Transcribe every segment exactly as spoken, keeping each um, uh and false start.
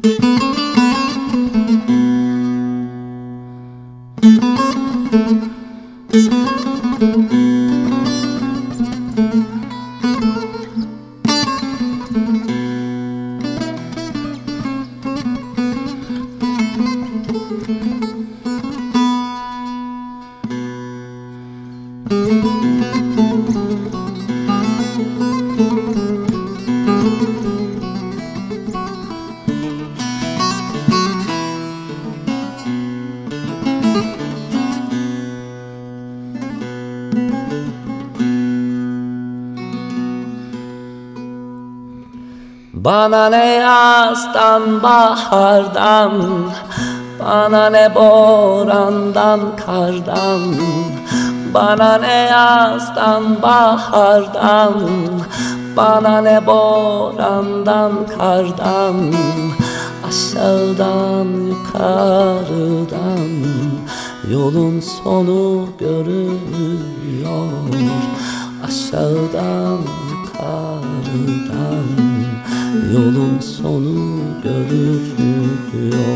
Bana ne yazdan bahardan, bana ne borandan kardan, bana ne yazdan bahardan, bana ne borandan kardan, aşağıdan yukarıdan yolun sonu görünüyor. Aşağıdan yukarıdan yolun sonu görünüyor.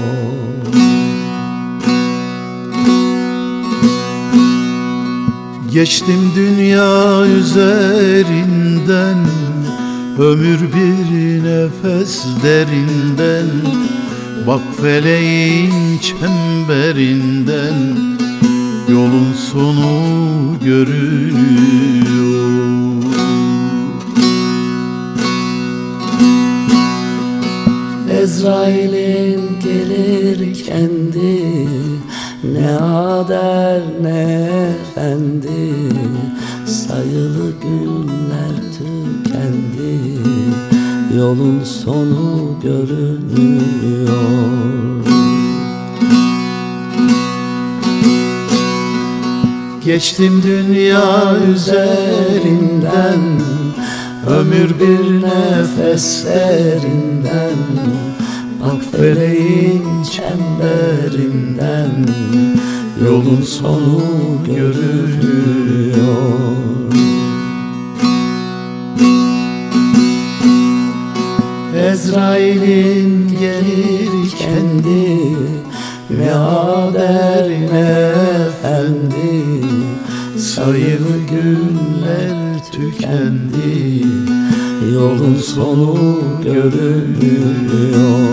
Geçtim dünya üzerinden, ömür bir nefes derinden. Bak feleğin çemberinden yolun sonu görünüyor. Ezrail'in gelir kendi, ne ader ne efendi, sayılı günler tükendi, yolun sonu görünüyor. Geçtim dünya üzerinden, ömür bir nefeslerinden. Bak feleğin çemberinden yolun sonu görünüyor. Ezrail'in gelir kendi, ne ader ne efendi, sayılı günler tükendi, yolun sonu görünüyor.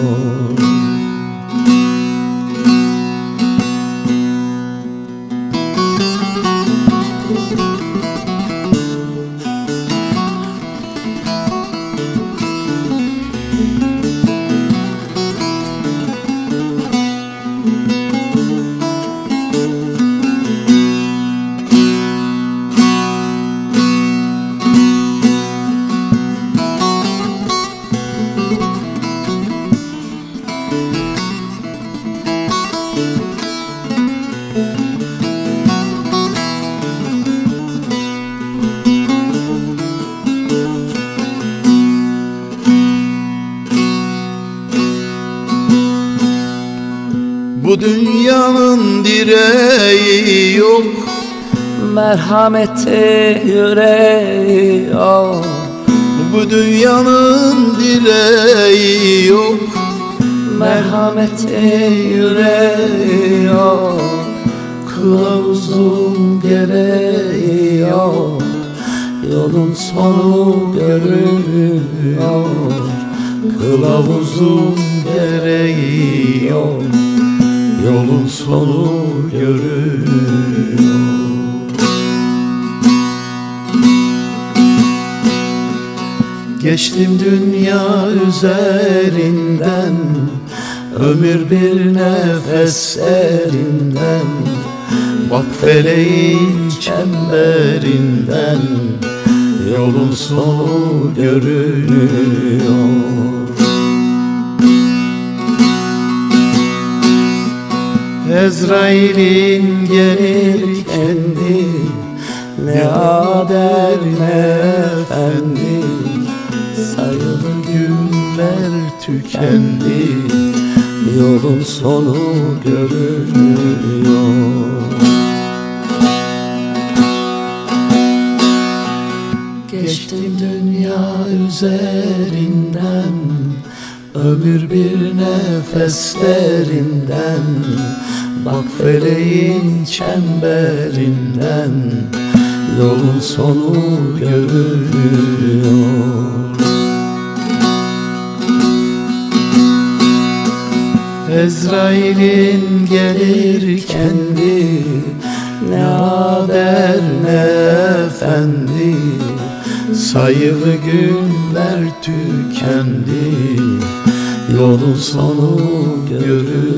Bu dünyanın direği yok, merhameti yüreği yok. Bu dünyanın direği yok, merhameti yüreği yok. Kılavuzun gereği yok, yolun sonu görünüyor. Kılavuzun gereği yok, yolun sonu görünüyor. Geçtim dünya üzerinden, ömür bir nefeslerinden. Bak feleğin çemberinden yolun sonu görünüyor. Ezrail'in gelir kendi, ne ader ne efendi, sayılı günler tükendi, yolun sonu görünüyor. Geçtim dünya üzerinden, Ömür bir nefeslerinden, bak feleğin çemberinden yolun sonu görünüyor. Ezrail'in gelir kendi, ne ader ne efendi, sayılı günler tükendi, yolun sonu görünüyor.